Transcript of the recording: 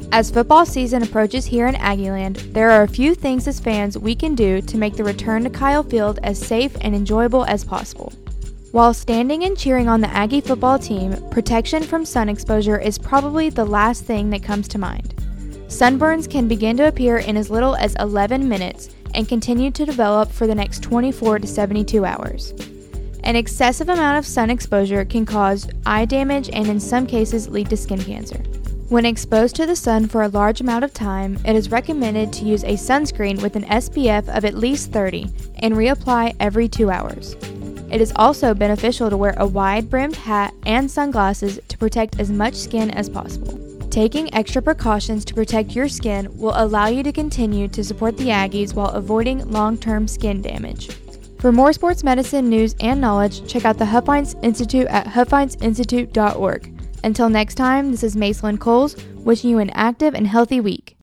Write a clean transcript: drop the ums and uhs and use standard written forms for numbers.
As football season approaches here in Aggieland, there are a few things as fans we can do to make the return to Kyle Field as safe and enjoyable as possible. While standing and cheering on the Aggie football team, protection from sun exposure is probably the last thing that comes to mind. Sunburns can begin to appear in as little as 11 minutes and continue to develop for the next 24 to 72 hours. An excessive amount of sun exposure can cause eye damage and in some cases lead to skin cancer. When exposed to the sun for a large amount of time, it is recommended to use a sunscreen with an SPF of at least 30 and reapply every 2 hours. It is also beneficial to wear a wide-brimmed hat and sunglasses to protect as much skin as possible. Taking extra precautions to protect your skin will allow you to continue to support the Aggies while avoiding long-term skin damage. For more sports medicine news and knowledge, check out the Huffines Institute at huffhinesinstitute.org. Until next time, this is Macelyn Coles, wishing you an active and healthy week.